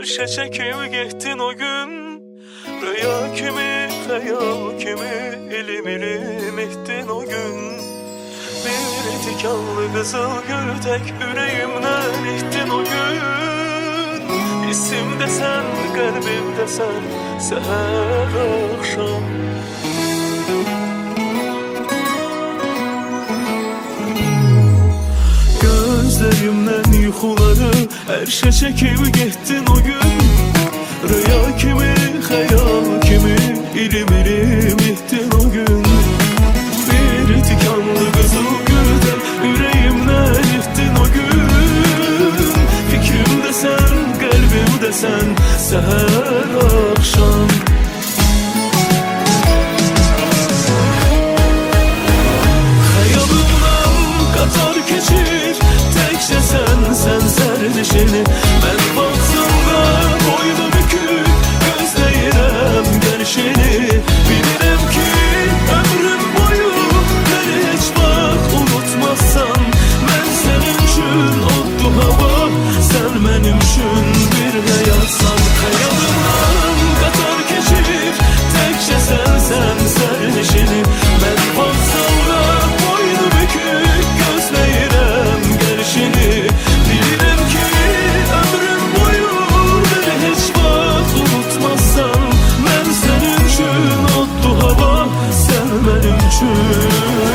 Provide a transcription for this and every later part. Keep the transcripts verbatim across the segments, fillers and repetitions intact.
Erşe çekip gittin o gün. Rüya kimi, hayal kimi, ilim ilim ettin o gün. Bir tikanlı kızıl gül tek yüreğimden ettin o gün. İsimde sen, kalbimde sen, seher akşam. Gözlerimden yuxuları Erşe çekip gittin o gün. Rüya kimi, hayal kimi, ilim ilim ettin o gün. Bir tikanlı kızıl gülden yüreğimden ettin o gün. Fikrimde sen, kalbimde sen, seher akşam. Hayalımdan katar geçir tekçe sen, sen serdişini. Ben baktığımda boynu bükük gözleyirem gelişini. Bilirim ki ömrüm boyu beni hiç bak unutmazsan. Ben senin için oldu hava, sen benim için bir hayatsan. Hayalımdan katar geçir tekçe sen, sen serdişini. Ben baktığımda boynu bükük gözleyirem gelişini. Bilirim ki ömrüm boyu beni hiç bak unutmazsan. Ben senin için oldu hava, sen benim için.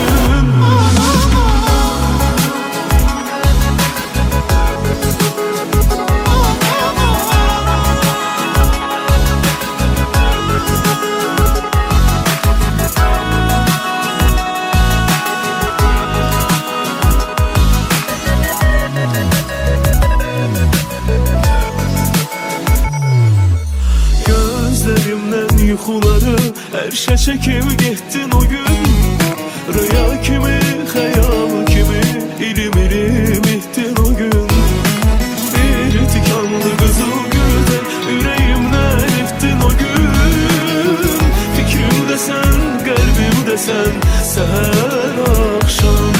Gözlerimden yuxuları Erşe çekip gittin o gün. Rüya kimi, hayal kimi, ilim ilim ettin o gün. Bir tikanlı kızıl gülden yüreğimden ettin o gün. Fikrimde sen, kalbimde sen, seher akşam.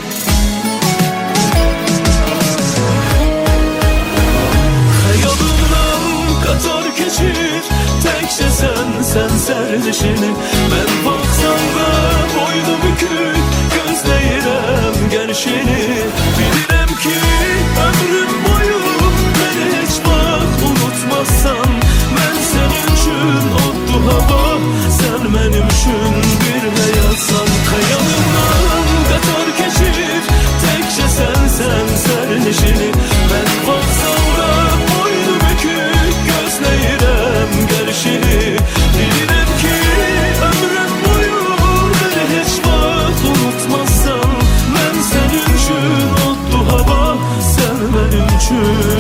Hayalımdan katar geçir tekçe sen, sen serdişini. Ben baksam da boynu bükük gözleyirem gelişini. Bilirim ki ömrüm boyu beni hiç bak unutmazsan. Ben senin için oldu hava, sen benim için bir hayatsan. Hayalımdan katar geçir tekçe sen, sen serdişini. Ben baksam da boynu bükük gözleyirem gelişini. Bilirim ki ömrüm boyu beni hiç bak unutmazsan. Ben senin için oldu hava, sen benim için.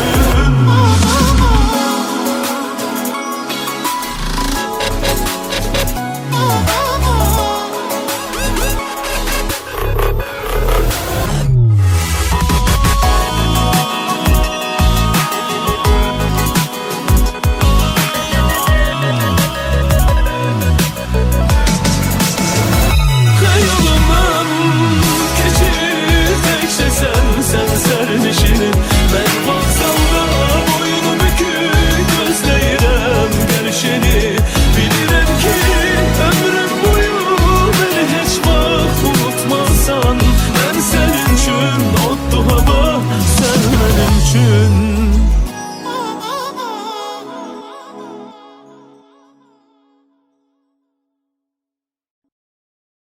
Hayalımdan geçir tekçe sen, sen serdişini. Ben baksam da boynu bükük gözleyirem gelişini. Bilirim ki ömrüm boyu beni hiç bak unutmazsan. Ben senin için oldu hava, sen benim için.